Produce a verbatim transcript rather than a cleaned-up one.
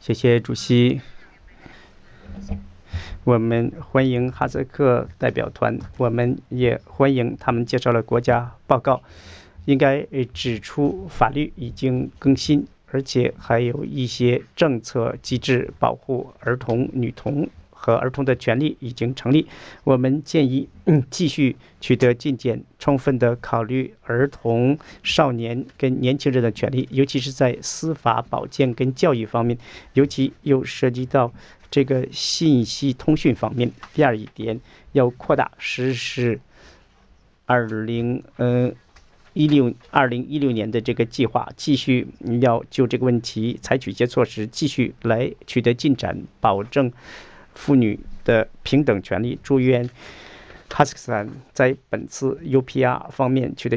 谢谢主席。我们欢迎哈萨克代表团，我们也欢迎他们介绍了国家报告。应该指出，法律已经更新，而且还有一些政策机制保护儿童、女童和儿童的权利已经成立。我们建议、嗯、继续取得进展，充分的考虑儿童、少年跟年轻人的权利，尤其是在司法保健跟教育方面，尤其又涉及到这个信息通讯方面。第二一点，要扩大实施二零呃一六二零一六年的这个计划，继续要就这个问题采取一些措施，继续来取得进展，保证妇女的平等权利。祝愿哈萨克斯坦在本次 U P R 方面取得